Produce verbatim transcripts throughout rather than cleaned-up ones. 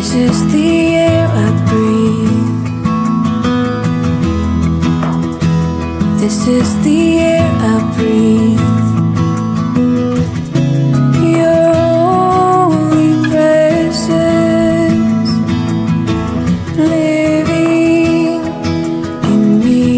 This is the air I breathe. This is the air I breathe. Your holy presence living in me.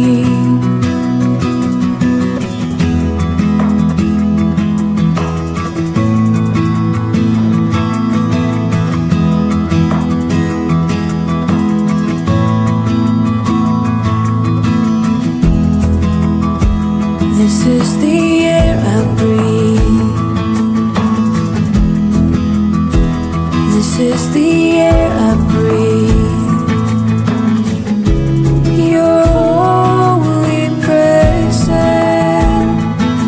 This is the air I breathe. This is the air I breathe. Your holy presence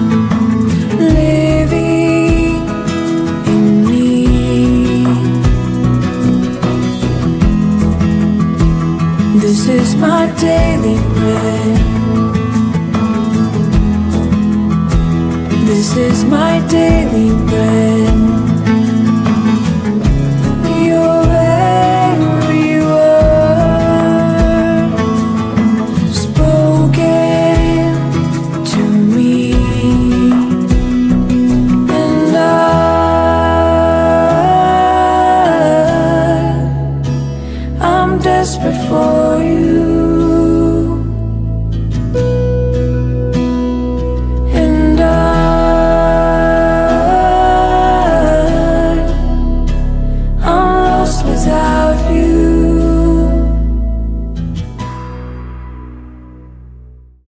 living in me. This is my daily bread. This is my daily bread.